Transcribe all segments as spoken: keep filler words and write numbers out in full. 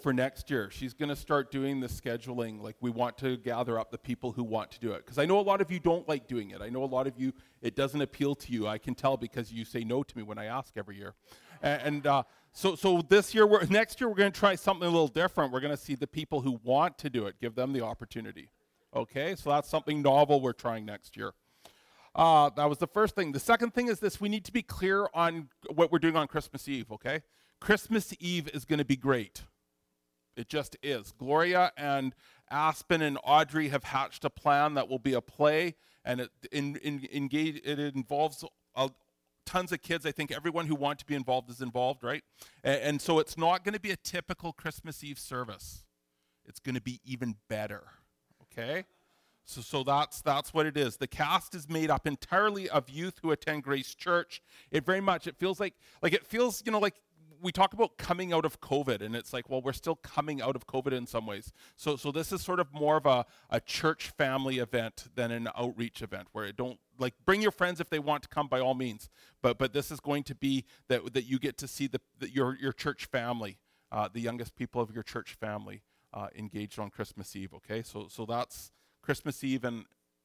for next year. She's going to start doing the scheduling. Like, we want to gather up the people who want to do it. Because I know a lot of you don't like doing it. I know a lot of you, it doesn't appeal to you. I can tell because you say no to me when I ask every year. And, and uh, so so this year, we're, next year, we're going to try something a little different. We're going to see the people who want to do it, give them the opportunity. Okay, so that's something novel we're trying next year. Uh, that was the first thing. The second thing is this: we need to be clear on what we're doing on Christmas Eve, okay? Christmas Eve is going to be great. It just is. Gloria and Aspen and Audrey have hatched a plan that will be a play, and it, in, in, engage, it involves uh, tons of kids. I think everyone who wants to be involved is involved, right? And, and so it's not going to be a typical Christmas Eve service. It's going to be even better, okay? So, so that's that's what it is. The cast is made up entirely of youth who attend Grace Church. It very much, it feels like, like it feels, you know, like we talk about coming out of COVID, and it's like, well, we're still coming out of COVID in some ways. So, so this is sort of more of a, a church family event than an outreach event, where it don't, like, bring your friends if they want to come by all means. But, but this is going to be that that you get to see the, the your your church family, uh, the youngest people of your church family, uh, engaged on Christmas Eve. Okay, so so that's Christmas Eve. And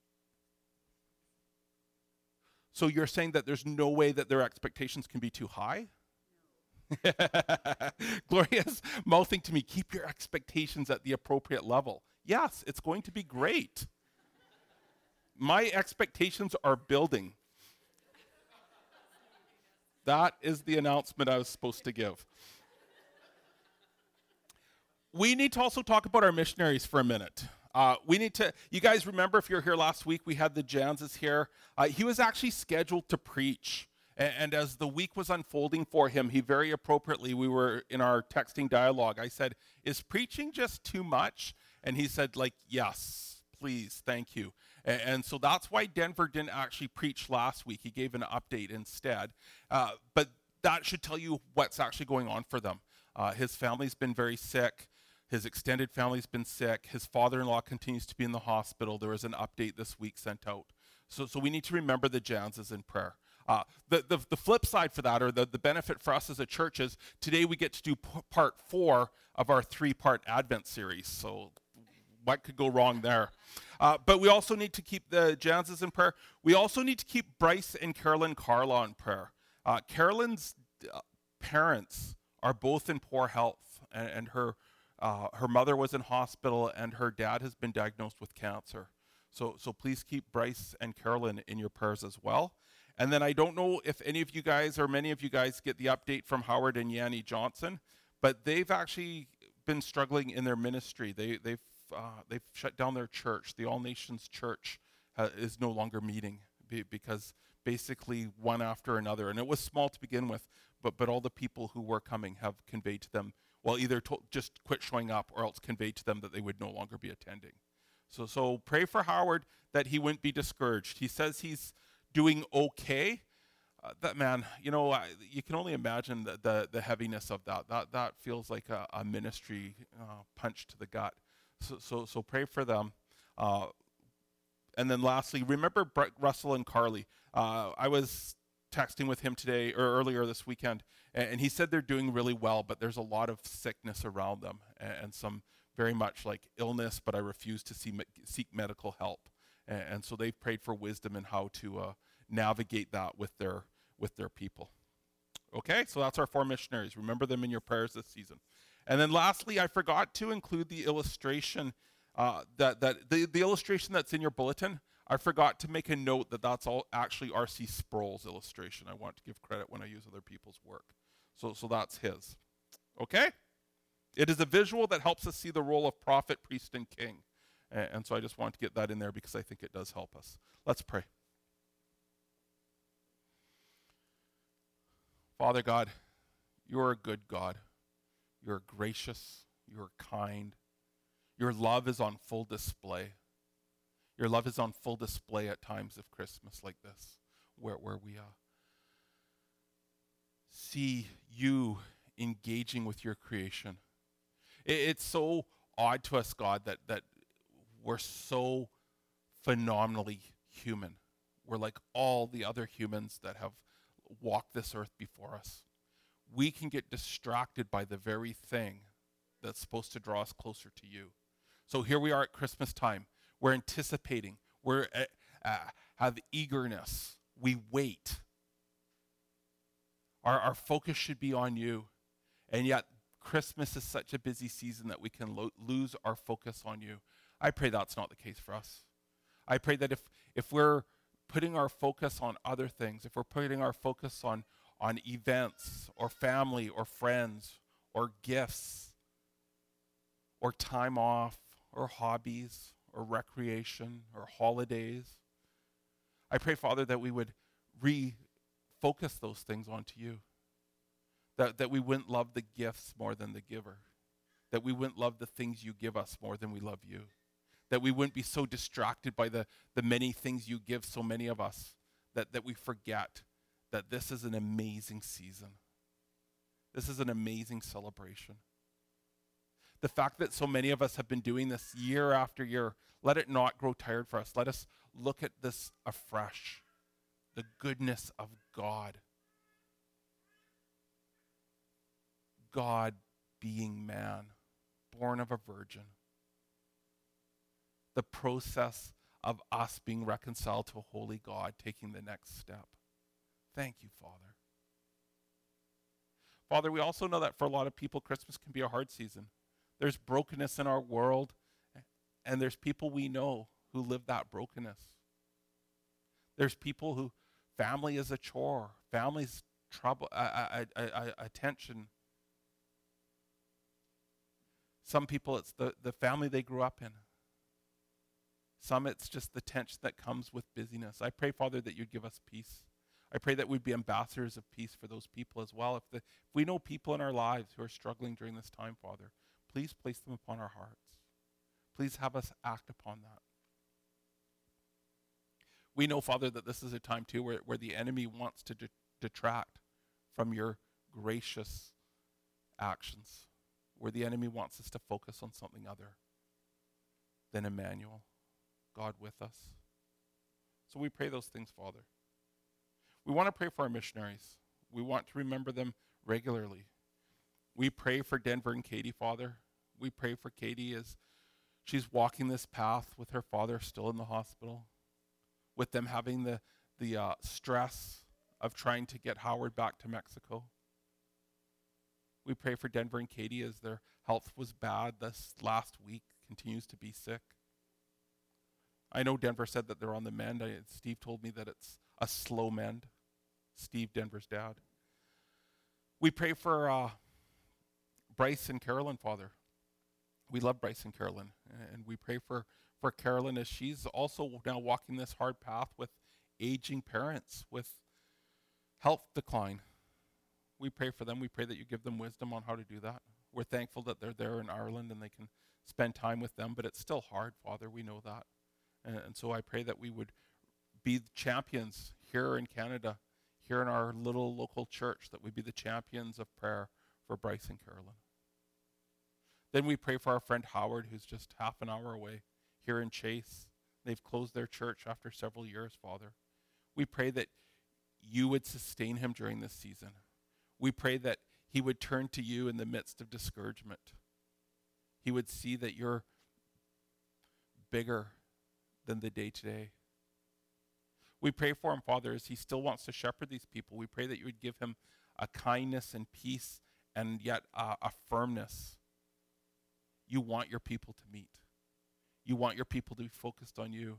so you're saying that there's no way that their expectations can be too high? Gloria's mouthing to me, keep your expectations at the appropriate level. Yes, it's going to be great. My expectations are building. That is the announcement I was supposed to give. We need to also talk about our missionaries for a minute. Uh, we need to, you guys remember, if you're here last week, we had the Janses here. Uh, he was actually scheduled to preach. And, and as the week was unfolding for him, he very appropriately, we were in our texting dialogue, I said, is preaching just too much? And he said, like, yes, please, thank you. And, and so that's why Denver didn't actually preach last week. He gave an update instead. Uh, but that should tell you what's actually going on for them. Uh, his family's been very sick. His extended family's been sick. His father-in-law continues to be in the hospital. There was an update this week sent out. So, so we need to remember the Janses in prayer. Uh, the, the, the flip side for that, or the, the benefit for us as a church, is today we get to do p- part four of our three-part Advent series. So what could go wrong there? Uh, but we also need to keep the Janses in prayer. We also need to keep Bryce and Carolyn Carla in prayer. Uh, Carolyn's uh, parents are both in poor health, and, and her Uh, her mother was in hospital, and her dad has been diagnosed with cancer. So, so please keep Bryce and Carolyn in your prayers as well. And then I don't know if any of you guys or many of you guys get the update from Howard and Yanni Johnson, but they've actually been struggling in their ministry. They, they've uh, they've shut down their church. The All Nations Church uh, is no longer meeting be, because basically one after another, and it was small to begin with, but but all the people who were coming have conveyed to them, well, either to, just quit showing up, or else conveyed to them that they would no longer be attending. So so pray for Howard that he wouldn't be discouraged. He says he's doing okay. Uh, that man, you know, I, you can only imagine the, the, the heaviness of that. That that feels like a, a ministry uh, punch to the gut. So so, so pray for them. Uh, and then lastly, remember Brett Russell and Carly. Uh, I was texting with him today, or earlier this weekend, and, and he said they're doing really well, but there's a lot of sickness around them, and, and some very much like illness, but I refuse to see, seek medical help. And, and so they've prayed for wisdom in how to uh, navigate that with their with their people. Okay, so that's our four missionaries. Remember them in your prayers this season. And then lastly, I forgot to include the illustration, uh, that, that the, the illustration that's in your bulletin. I forgot to make a note that that's all actually R C Sproul's illustration. I want to give credit when I use other people's work. So, so that's his. Okay? It is a visual that helps us see the role of prophet, priest, and king. And, and so I just want to get that in there because I think it does help us. Let's pray. Father God, you're a good God. You're gracious. You're kind. Your love is on full display. Your love is on full display at times of Christmas like this, where, where we uh, see you engaging with your creation. It, it's so odd to us, God, that, that we're so phenomenally human. We're like all the other humans that have walked this earth before us. We can get distracted by the very thing that's supposed to draw us closer to you. So here we are at Christmas time. We're anticipating. We're uh, uh, have eagerness. We wait. Our, our focus should be on you. And yet Christmas is such a busy season that we can lo- lose our focus on you. I pray that's not the case for us. I pray that if, if we're putting our focus on other things, if we're putting our focus on, on events or family or friends or gifts or time off or hobbies or recreation or holidays, I pray, Father, that we would refocus those things onto you. That, that we wouldn't love the gifts more than the giver. That we wouldn't love the things you give us more than we love you. That we wouldn't be so distracted by the, the many things you give so many of us that, that we forget that this is an amazing season. This is an amazing celebration. The fact that so many of us have been doing this year after year, let it not grow tired for us. Let us look at this afresh. The goodness of God. God being man, born of a virgin. The process of us being reconciled to a holy God, taking the next step. Thank you, Father. Father, we also know that for a lot of people, Christmas can be a hard season. There's brokenness in our world, and there's people we know who live that brokenness. There's people who, family is a chore, family's trouble, uh, uh, uh, uh, attention. Some people, it's the, the family they grew up in. Some, it's just the tension that comes with busyness. I pray, Father, that you'd give us peace. I pray that we'd be ambassadors of peace for those people as well. If, the, if we know people in our lives who are struggling during this time, Father, please place them upon our hearts. Please have us act upon that. We know, Father, that this is a time, too, where, where the enemy wants to de- detract from your gracious actions, where the enemy wants us to focus on something other than Emmanuel, God with us. So we pray those things, Father. We want to pray for our missionaries. We want to remember them regularly. We pray for Denver and Katie, Father. We pray for Katie as she's walking this path with her father still in the hospital, with them having the, the uh, stress of trying to get Howard back to Mexico. We pray for Denver and Katie as their health was bad this last week, continues to be sick. I know Denver said that they're on the mend. I, Steve told me that it's a slow mend. Steve, Denver's dad. We pray for uh, Bryce and Carolyn, Father. We love Bryce and Carolyn, and we pray for, for Carolyn as she's also now walking this hard path with aging parents, with health decline. We pray for them. We pray that you give them wisdom on how to do that. We're thankful that they're there in Ireland and they can spend time with them, but it's still hard, Father. We know that. And, and so I pray that we would be champions here in Canada, here in our little local church, that we be the champions of prayer for Bryce and Carolyn. Then we pray for our friend Howard, who's just half an hour away here in Chase. They've closed their church after several years, Father. We pray that you would sustain him during this season. We pray that he would turn to you in the midst of discouragement. He would see that you're bigger than the day-to-day. We pray for him, Father, as he still wants to shepherd these people. We pray that you would give him a kindness and peace and yet uh, a firmness. You want your people to meet. You want your people to be focused on you.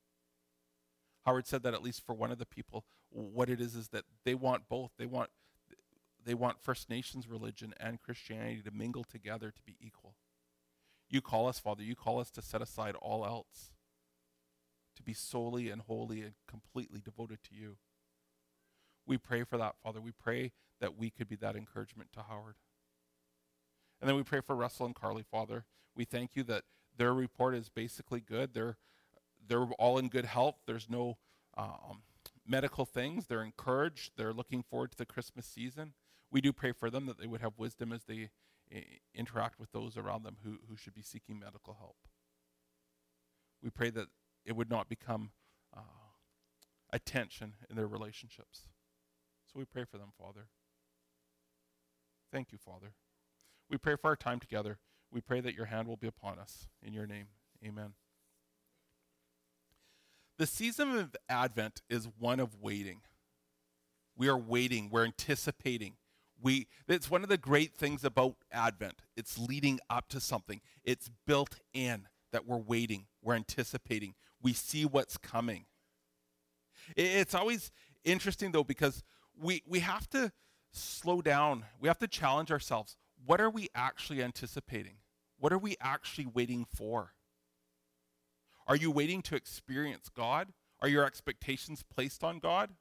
Howard said that at least for one of the people, what it is is that they want both. They want they want First Nations religion and Christianity to mingle together to be equal. You call us, Father, you call us to set aside all else, to be solely and wholly and completely devoted to you. We pray for that, Father. We pray that we could be that encouragement to Howard. And then we pray for Russell and Carly, Father. We thank you that their report is basically good. They're they're all in good health. There's no um, medical things. They're encouraged. They're looking forward to the Christmas season. We do pray for them that they would have wisdom as they I- interact with those around them who, who should be seeking medical help. We pray that it would not become uh, a tension in their relationships. So we pray for them, Father. Thank you, Father. we pray for our time together. We pray that your hand will be upon us. In your name, amen. The season of Advent is one of waiting. We are waiting. We're anticipating. We, it's one of the great things about Advent. It's leading up to something. It's built in that we're waiting. We're anticipating. We see what's coming. It's always interesting, though, because we, we have to slow down. We have to challenge ourselves. What are we actually anticipating? What are we actually waiting for? Are you waiting to experience God? Are your expectations placed on God?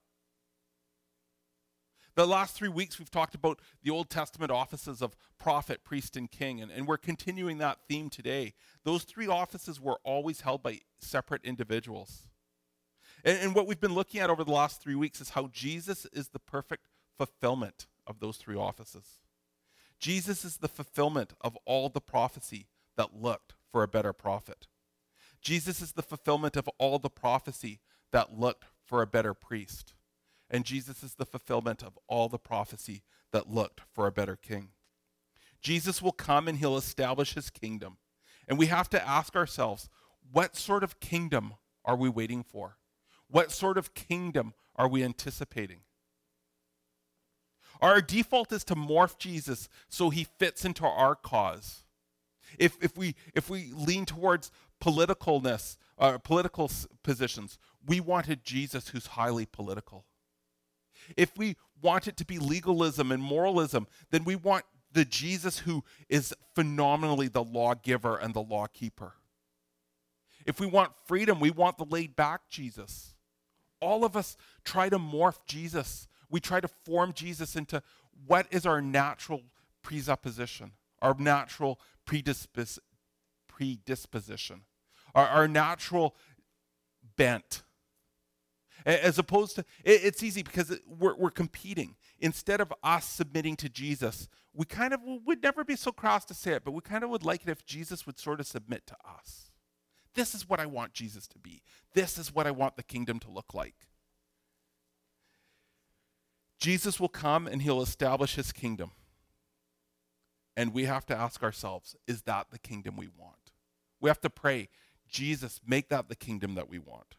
The last three weeks, we've talked about the Old Testament offices of prophet, priest, and king, and, and we're continuing that theme today. Those three offices were always held by separate individuals. And, and what we've been looking at over the last three weeks is how Jesus is the perfect fulfillment of those three offices. Jesus is the fulfillment of all the prophecy that looked for a better prophet. Jesus is the fulfillment of all the prophecy that looked for a better priest. And Jesus is the fulfillment of all the prophecy that looked for a better king. Jesus will come and he'll establish his kingdom. And we have to ask ourselves, what sort of kingdom are we waiting for? What sort of kingdom are we anticipating? Our default is to morph Jesus so he fits into our cause. If, if, we, if we lean towards politicalness, uh, political s- positions, we wanted Jesus who's highly political. If we want it to be legalism and moralism, then we want the Jesus who is phenomenally the lawgiver and the lawkeeper. If we want freedom, we want the laid-back Jesus. All of us try to morph Jesus. We try to form Jesus into what is our natural presupposition, our natural predispos- predisposition, our, our natural bent. As opposed to, it, it's easy because it, we're, we're competing. Instead of us submitting to Jesus, we kind of would never be so crass to say it, but we kind of would like it if Jesus would sort of submit to us. This is what I want Jesus to be. This is what I want the kingdom to look like. Jesus will come and he'll establish his kingdom. And we have to ask ourselves, is that the kingdom we want? We have to pray, Jesus, make that the kingdom that we want.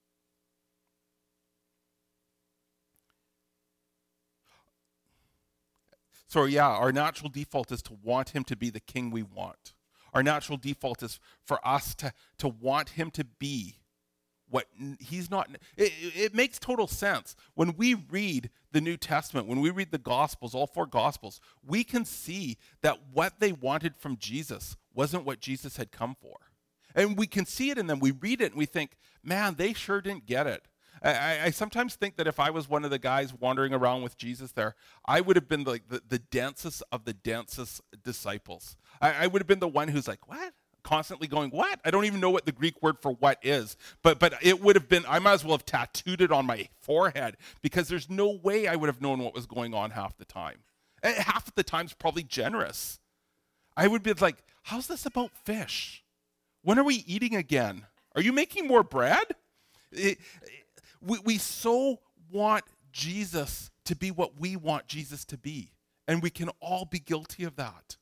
So yeah, our natural default is to want him to be the king we want. Our natural default is for us to, to want him to be what he's not. It, it makes total sense. When we read the New Testament, when we read the Gospels, all four Gospels, we can see that what they wanted from Jesus wasn't what Jesus had come for. And we can see it in them. We read it and we think, man, they sure didn't get it. I, I sometimes think that if I was one of the guys wandering around with Jesus there, I would have been like the, the densest of the densest disciples. I, I would have been the one who's like, what? Constantly going, what? I don't even know what the Greek word for what is. But but it would have been, I might as well have tattooed it on my forehead because there's no way I would have known what was going on half the time. And half of the time's probably generous. I would be like, how's this about fish? When are we eating again? Are you making more bread? It, We, we so want Jesus to be what we want Jesus to be. And we can all be guilty of that.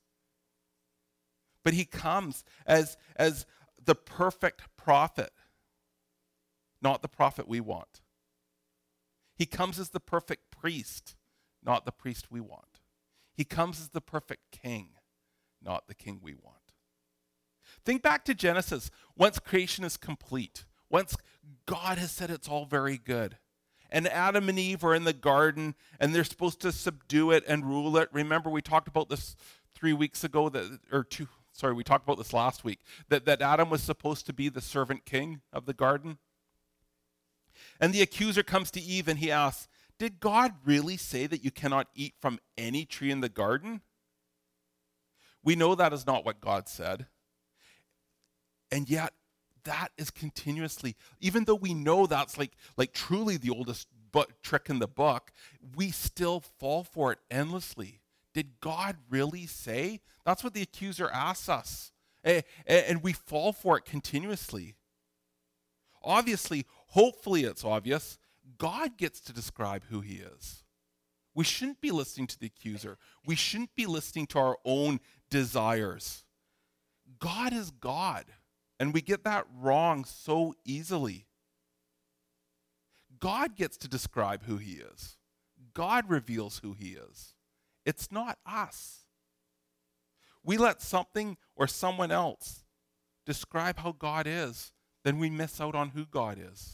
But he comes as, as the perfect prophet, not the prophet we want. He comes as the perfect priest, not the priest we want. He comes as the perfect king, not the king we want. Think back to Genesis. Once creation is complete, once God has said it's all very good, and Adam and Eve are in the garden, and they're supposed to subdue it and rule it. Remember, we talked about this three weeks ago, that, or two, sorry, we talked about this last week, that, that Adam was supposed to be the servant king of the garden. And the accuser comes to Eve and he asks, did God really say that you cannot eat from any tree in the garden? We know that is not what God said. And yet, that is continuously, even though we know that's like, like truly the oldest bu- trick in the book, we still fall for it endlessly. Did God really say? That's what the accuser asks us. And, and we fall for it continuously. Obviously, hopefully it's obvious, God gets to describe who he is. We shouldn't be listening to the accuser. We shouldn't be listening to our own desires. God is God, and we get that wrong so easily. God gets to describe who he is. God reveals who he is. It's not us. We let something or someone else describe how God is, then we miss out on who God is.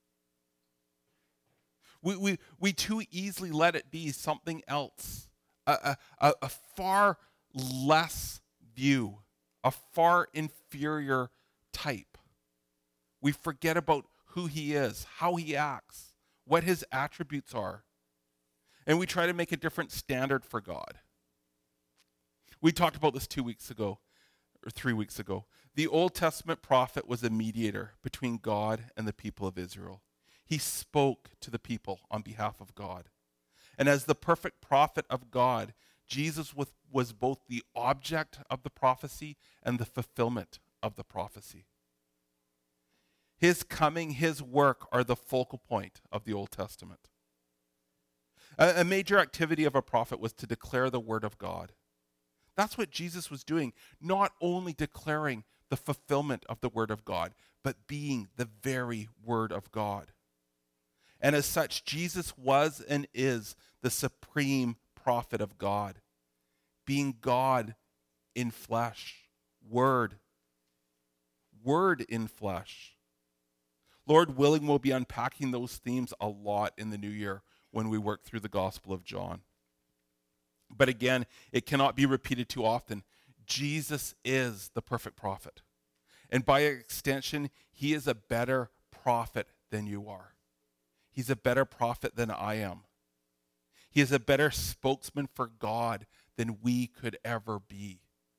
We, we, we too easily let it be something else, a, a, a far less view, a far inferior type. We forget about who he is, how he acts, what his attributes are. And we try to make a different standard for God. We talked about this two weeks ago, or three weeks ago. The Old Testament prophet was a mediator between God and the people of Israel. He spoke to the people on behalf of God. And as the perfect prophet of God, Jesus was, was both the object of the prophecy and the fulfillment of the prophecy. His coming, his work are the focal point of the Old Testament. A, a major activity of a prophet was to declare the word of God. That's what Jesus was doing, not only declaring the fulfillment of the word of God, but being the very word of God. And as such, Jesus was and is the supreme prophet of God, being God in flesh, word, word in flesh. Lord willing, we'll be unpacking those themes a lot in the new year when we work through the Gospel of John. But again, it cannot be repeated too often. Jesus is the perfect prophet. And by extension, he is a better prophet than you are. He's a better prophet than I am. He is a better spokesman for God than we could ever be.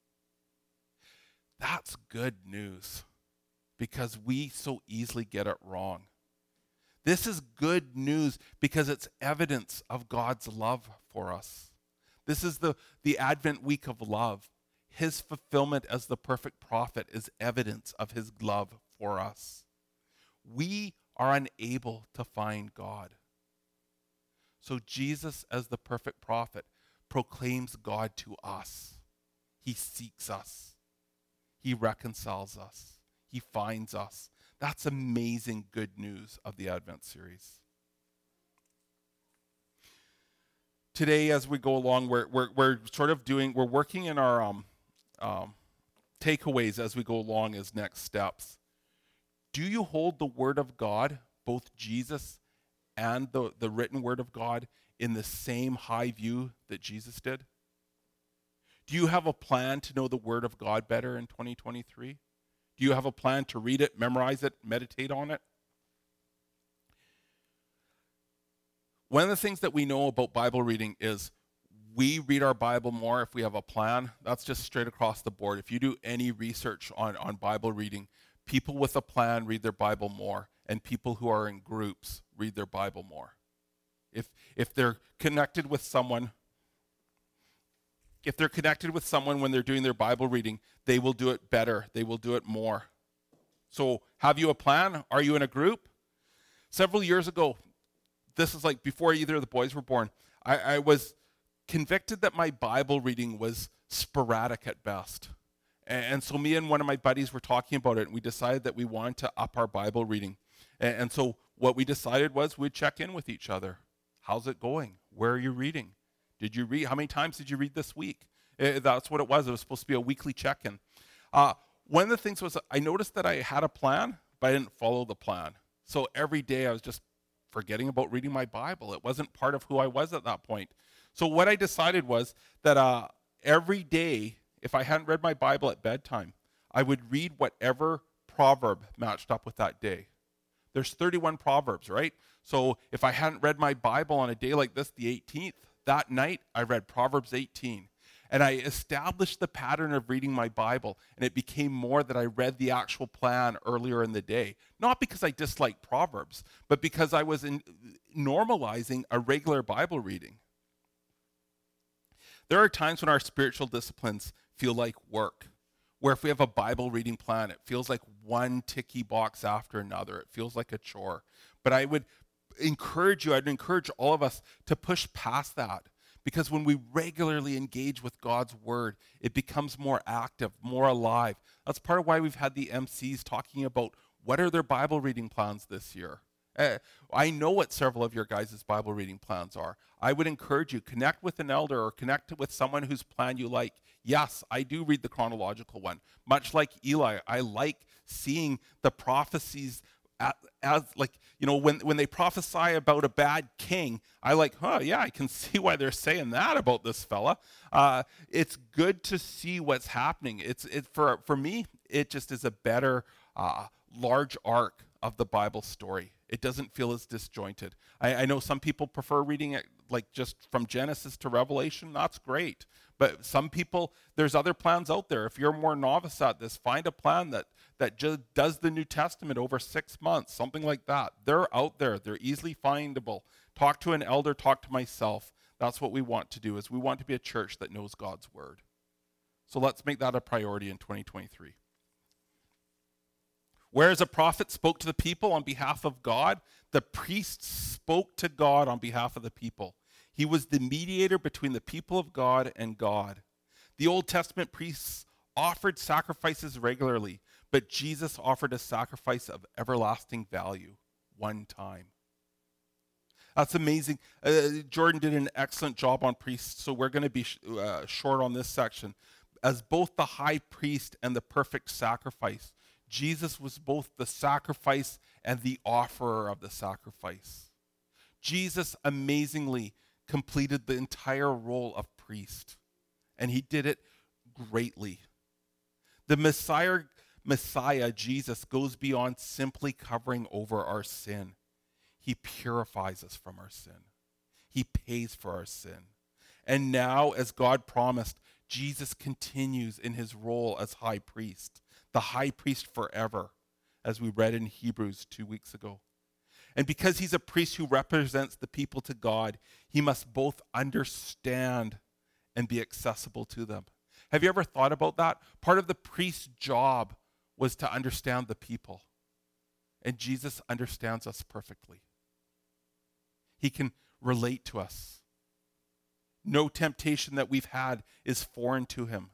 That's good news, because we so easily get it wrong. This is good news because it's evidence of God's love for us. This is the, the Advent week of love. His fulfillment as the perfect prophet is evidence of his love for us. We are unable to find God. So Jesus, as the perfect prophet, proclaims God to us. He seeks us. He reconciles us. He finds us. That's amazing good news of the Advent series. Today, as we go along, we're we're, we're sort of doing, we're working in our um, um, takeaways as we go along as next steps. Do you hold the Word of God, both Jesus and the, the written Word of God, in the same high view that Jesus did? Do you have a plan to know the Word of God better in twenty twenty-three? Do you have a plan to read it, memorize it, meditate on it? One of the things that we know about Bible reading is we read our Bible more if we have a plan. That's just straight across the board. If you do any research on, on Bible reading, people with a plan read their Bible more, and people who are in groups read their Bible more. If if they're connected with someone, if they're connected with someone when they're doing their Bible reading, they will do it better. They will do it more. So have you a plan? Are you in a group? Several years ago, this is like before either of the boys were born, I, I was convicted that my Bible reading was sporadic at best. And, and so me and one of my buddies were talking about it, and we decided that we wanted to up our Bible reading. And, and so what we decided was we'd check in with each other. How's it going? Where are you reading? Did you read? How many times did you read this week? Uh, that's what it was. It was supposed to be a weekly check-in. Uh, one of the things was I noticed that I had a plan, but I didn't follow the plan. So every day I was just forgetting about reading my Bible. It wasn't part of who I was at that point. So what I decided was that uh, every day, if I hadn't read my Bible at bedtime, I would read whatever proverb matched up with that day. There's thirty-one proverbs, right? So if I hadn't read my Bible on a day like this, the eighteenth, that night I read Proverbs eighteen. And I established the pattern of reading my Bible, and it became more that I read the actual plan earlier in the day. Not because I disliked Proverbs, but because I was in normalizing a regular Bible reading. There are times when our spiritual disciplines feel like work, where if we have a Bible reading plan, it feels like one ticky box after another. It feels like a chore. But I would encourage you, I'd encourage all of us to push past that. Because when we regularly engage with God's word, it becomes more active, more alive. That's part of why we've had the M Cs talking about what are their Bible reading plans this year. Uh, I know what several of your guys' Bible reading plans are. I would encourage you, connect with an elder or connect with someone whose plan you like. Yes, I do read the chronological one. Much like Eli, I like seeing the prophecies as, as like, you know, when, when they prophesy about a bad king, I like, huh, yeah, I can see why they're saying that about this fella. Uh, it's good to see what's happening. It's it for for me, it just is a better uh, large arc of the Bible story. It doesn't feel as disjointed. I, I know some people prefer reading it like just from Genesis to Revelation. That's great. But some people, there's other plans out there. If you're more novice at this, find a plan that that just does the New Testament over six months, something like that. They're out there. They're easily findable. Talk to an elder, talk to myself. That's what we want to do, is we want to be a church that knows God's word. So let's make that a priority in twenty twenty-three. Whereas a prophet spoke to the people on behalf of God, the priest spoke to God on behalf of the people. He was the mediator between the people of God and God. The Old Testament priests offered sacrifices regularly, but Jesus offered a sacrifice of everlasting value one time. That's amazing. Uh, Jordan did an excellent job on priests, so we're going to be sh- uh, short on this section. As both the high priest and the perfect sacrifice, Jesus was both the sacrifice and the offerer of the sacrifice. Jesus amazingly completed the entire role of priest, and he did it greatly. The Messiah, Messiah, Jesus, goes beyond simply covering over our sin. He purifies us from our sin. He pays for our sin. And now, as God promised, Jesus continues in his role as high priest, the high priest forever, as we read in Hebrews two weeks ago. And because he's a priest who represents the people to God, he must both understand and be accessible to them. Have you ever thought about that? Part of the priest's job was to understand the people. And Jesus understands us perfectly. He can relate to us. No temptation that we've had is foreign to him.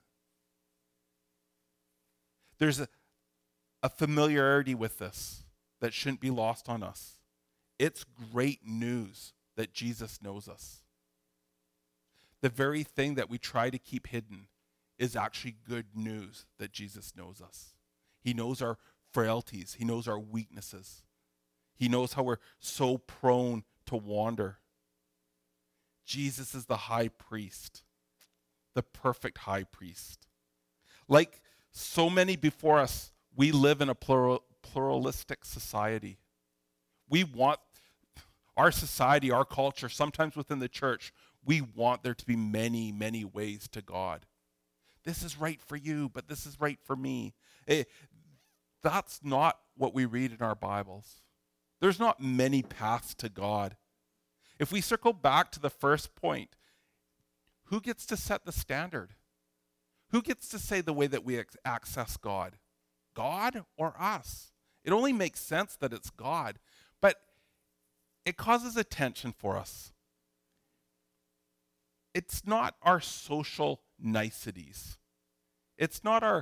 There's a, a familiarity with this that shouldn't be lost on us. It's great news that Jesus knows us. The very thing that we try to keep hidden is actually good news that Jesus knows us. He knows our frailties. He knows our weaknesses. He knows how we're so prone to wander. Jesus is the high priest, the perfect high priest. Like so many before us, we live in a plural, pluralistic society. We want our society, our culture, sometimes within the church, we want there to be many, many ways to God. This is right for you, but this is right for me. Eh, that's not what we read in our Bibles. There's not many paths to God. If we circle back to the first point, who gets to set the standard? Who gets to say the way that we access God? God or us? It only makes sense that it's God, but it causes a tension for us. It's not our social niceties. It's not our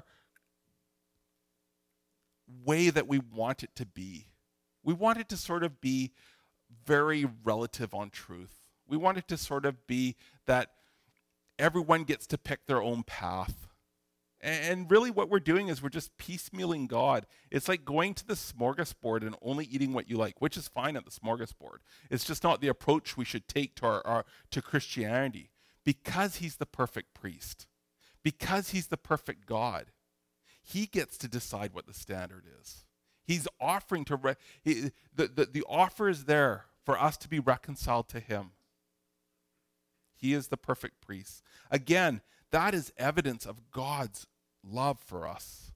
way that we want it to be. We want it to sort of be very relative on truth. We want it to sort of be that everyone gets to pick their own path. And really what we're doing is we're just piecemealing God. It's like going to the smorgasbord and only eating what you like, which is fine at the smorgasbord. It's just not the approach we should take to our, our to Christianity. Because he's the perfect priest, because he's the perfect God, he gets to decide what the standard is. He's offering to, re- he, the, the, the offer is there for us to be reconciled to him. He is the perfect priest. Again, that is evidence of God's love for us.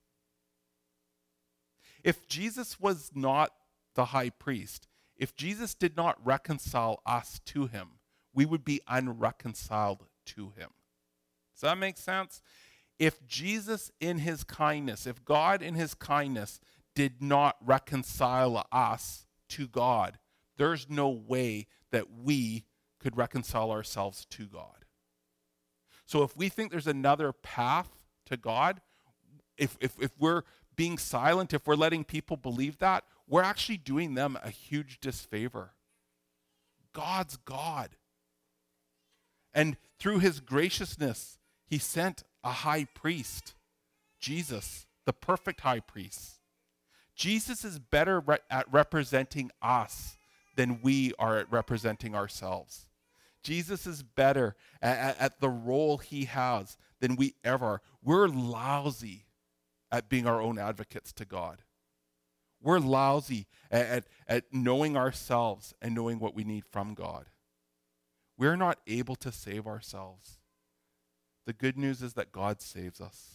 If Jesus was not the high priest, if Jesus did not reconcile us to him, we would be unreconciled to him. Does that make sense? If Jesus in his kindness, if God in his kindness did not reconcile us to God, there's no way that we could reconcile ourselves to God. So if we think there's another path to God, if, if, if we're being silent, if we're letting people believe that, we're actually doing them a huge disfavor. God's God. And through his graciousness, he sent a high priest, Jesus, the perfect high priest. Jesus is better re- at representing us than we are at representing ourselves. Jesus is better at, at the role he has than we ever are. We're lousy at being our own advocates to God. We're lousy at, at, at knowing ourselves and knowing what we need from God. We're not able to save ourselves. The good news is that God saves us.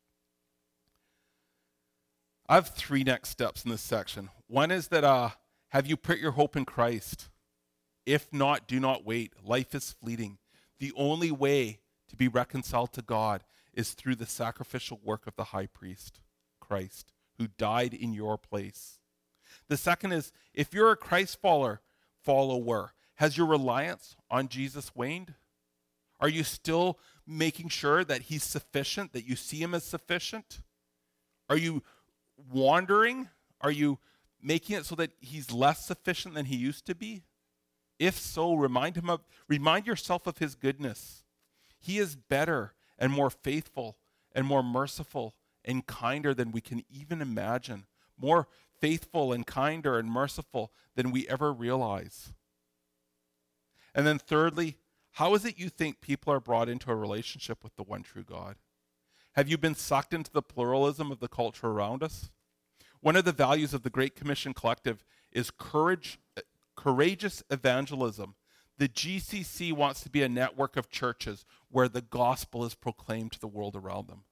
I have three next steps in this section. One is that uh, have you put your hope in Christ? If not, do not wait. Life is fleeting. The only way to be reconciled to God is through the sacrificial work of the high priest, Christ, who died in your place. The second is, if you're a Christ follower, follower, has your reliance on Jesus waned? Are you still making sure that he's sufficient, that you see him as sufficient? Are you wandering? Are you making it so that he's less sufficient than he used to be? If so, remind him of remind yourself of his goodness. He is better and more faithful and more merciful and kinder than we can even imagine. More faithful and kinder and merciful than we ever realize. And then thirdly, how is it you think people are brought into a relationship with the one true God? Have you been sucked into the pluralism of the culture around us? One of the values of the Great Commission Collective is courage, courageous evangelism. The G C C wants to be a network of churches where the gospel is proclaimed to the world around them.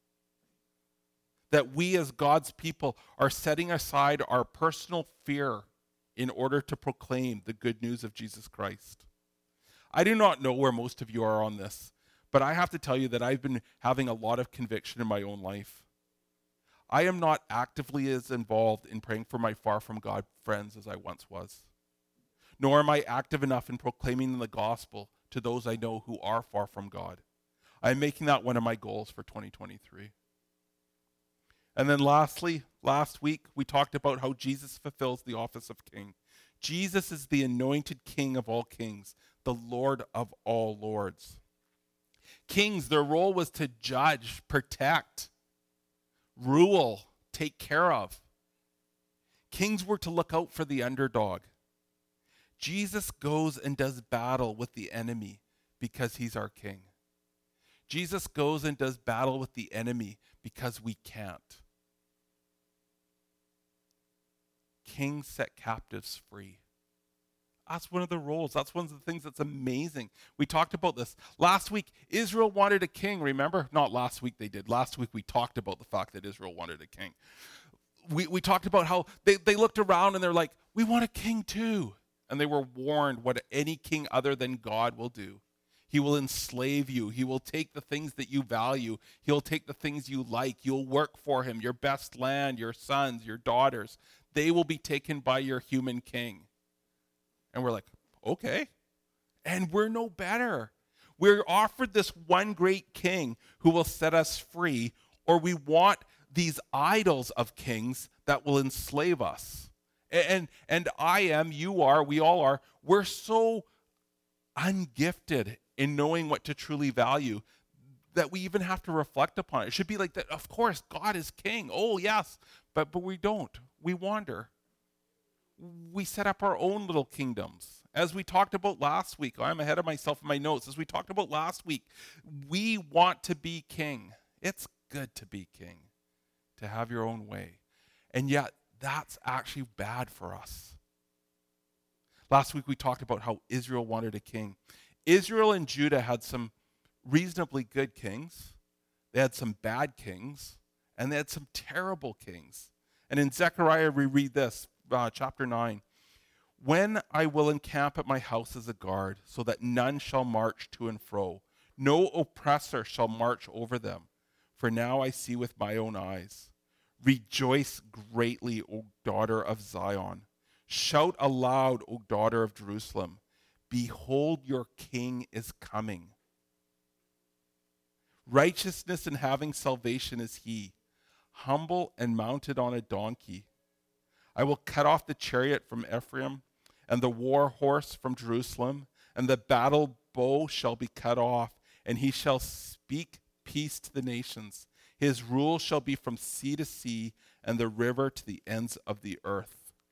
That we as God's people are setting aside our personal fear in order to proclaim the good news of Jesus Christ. I do not know where most of you are on this, but I have to tell you that I've been having a lot of conviction in my own life. I am not actively as involved in praying for my far from God friends as I once was. Nor am I active enough in proclaiming the gospel to those I know who are far from God. I am making that one of my goals for twenty twenty-three. And then lastly, last week, we talked about how Jesus fulfills the office of king. Jesus is the anointed king of all kings, the Lord of all lords. Kings, their role was to judge, protect, rule, take care of. Kings were to look out for the underdog. Jesus goes and does battle with the enemy because he's our king. Jesus goes and does battle with the enemy because we can't. Kings set captives free. That's one of the roles. That's one of the things that's amazing. We talked about this. Last week, Israel wanted a king, remember? Not last week they did. Last week we talked about the fact that Israel wanted a king. We, we talked about how they, they looked around and they're like, we want a king too. And they were warned what any king other than God will do. He will enslave you. He will take the things that you value. He'll take the things you like. You'll work for him. Your best land, your sons, your daughters, they will be taken by your human king. And we're like, okay. And we're no better. We're offered this one great king who will set us free, or we want these idols of kings that will enslave us. And, and I am, you are, we all are, we're so ungifted in knowing what to truly value that we even have to reflect upon it. It should be like that, of course, God is king. Oh, yes, but, but we don't. We wander. We set up our own little kingdoms. As we talked about last week, I'm ahead of myself in my notes. As we talked about last week, we want to be king. It's good to be king, to have your own way. And yet, that's actually bad for us. Last week, we talked about how Israel wanted a king. Israel and Judah had some reasonably good kings. They had some bad kings, and they had some terrible kings. And in Zechariah, we read this, uh, chapter nine. When I will encamp at my house as a guard, so that none shall march to and fro. No oppressor shall march over them. For now I see with my own eyes. Rejoice greatly, O daughter of Zion. Shout aloud, O daughter of Jerusalem. Behold, your king is coming. Righteousness and having salvation is he, humble and mounted on a donkey. I will cut off the chariot from Ephraim and the war horse from Jerusalem, and the battle bow shall be cut off, and he shall speak peace to the nations. His rule shall be from sea to sea, and the river to the ends of the earth.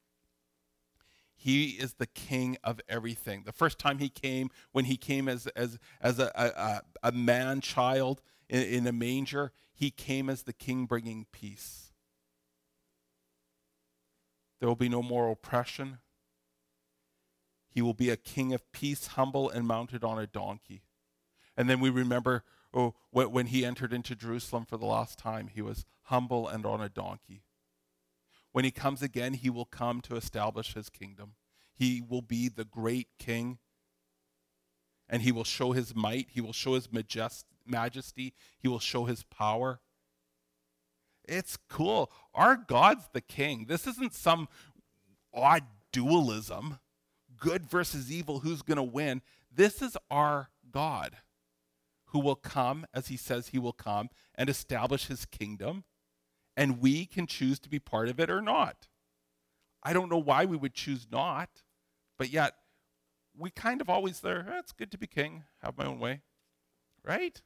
He is the king of everything. The first time he came, when he came as, as, as a, a, a man child in, in a manger, he came as the king bringing peace. There will be no more oppression. He will be a king of peace, humble and mounted on a donkey. And then we remember oh, when he entered into Jerusalem for the last time, he was humble and on a donkey. When he comes again, he will come to establish his kingdom. He will be the great king, and he will show his might. He will show his majest- majesty. He will show his power. It's cool. Our God's the king. This isn't some odd dualism, good versus evil, who's going to win. This is our God who will come, as he says he will come, and establish his kingdom. And we can choose to be part of it or not. I don't know why we would choose not, but yet we kind of always there, eh, it's good to be king, have my own way, right?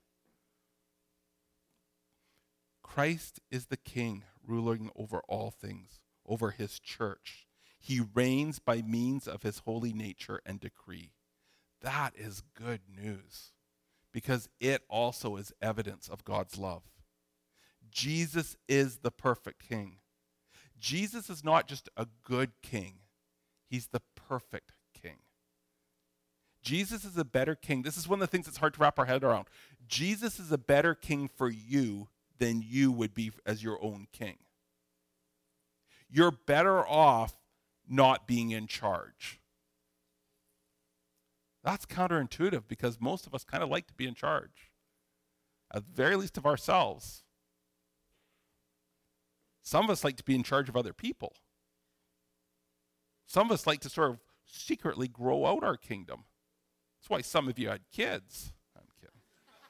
Christ is the king ruling over all things, over his church. He reigns by means of his holy nature and decree. That is good news because it also is evidence of God's love. Jesus is the perfect king. Jesus is not just a good king. He's the perfect king. Jesus is a better king. This is one of the things that's hard to wrap our head around. Jesus is a better king for you than you would be as your own king. You're better off not being in charge. That's counterintuitive because most of us kind of like to be in charge, at the very least of ourselves. Some of us like to be in charge of other people. Some of us like to sort of secretly grow out our kingdom. That's why some of you had kids. I'm kidding.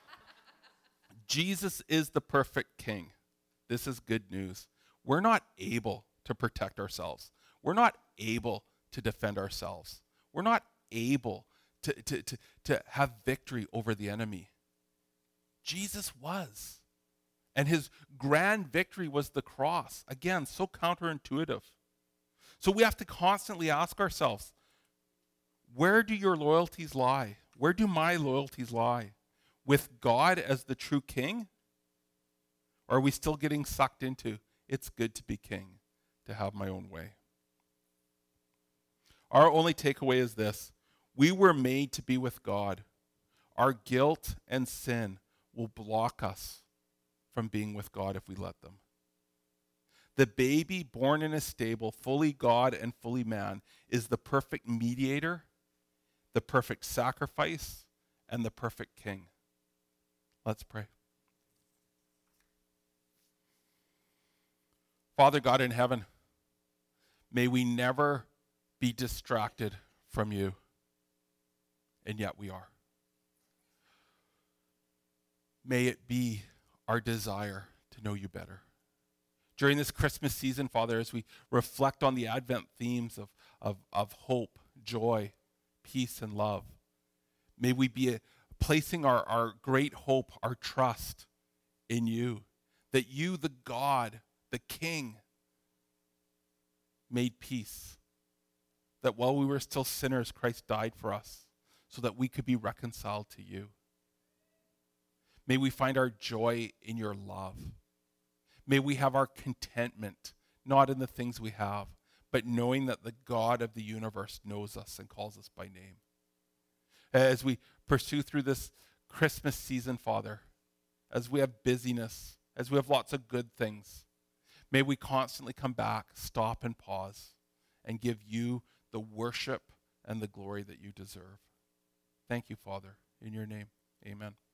Jesus is the perfect king. This is good news. We're not able to protect ourselves. We're not able to defend ourselves. We're not able to, to, to, to have victory over the enemy. Jesus was. And his grand victory was the cross. Again, so counterintuitive. So we have to constantly ask ourselves, where do your loyalties lie? Where do my loyalties lie? With God as the true king? Or are we still getting sucked into, it's good to be king, to have my own way? Our only takeaway is this. We were made to be with God. Our guilt and sin will block us from being with God if we let them. The baby born in a stable, fully God and fully man, is the perfect mediator, the perfect sacrifice, and the perfect king. Let's pray. Father God in heaven, may we never be distracted from you, and yet we are. May it be our desire to know you better. During this Christmas season, Father, as we reflect on the Advent themes of, of, of hope, joy, peace, and love, may we be a, placing our, our great hope, our trust in you, that you, the God, the King, made peace, that while we were still sinners, Christ died for us so that we could be reconciled to you. May we find our joy in your love. May we have our contentment, not in the things we have, but knowing that the God of the universe knows us and calls us by name. As we pursue through this Christmas season, Father, as we have busyness, as we have lots of good things, may we constantly come back, stop and pause, and give you the worship and the glory that you deserve. Thank you, Father. In your name, amen.